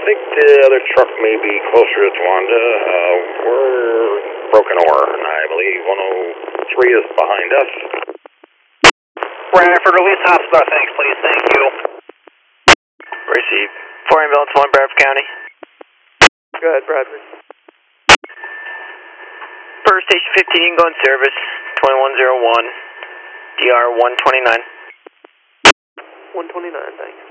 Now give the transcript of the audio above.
think the other truck may be closer to Towanda. We're Broken Ore, and I believe 103 is behind us. Bradford, release hospital, thanks, please. Thank you. Receive. 4 ambulance, 1 Bradford County. Go ahead, Bradford. First station 15, go in service. 2101, DR 129. 129, thanks.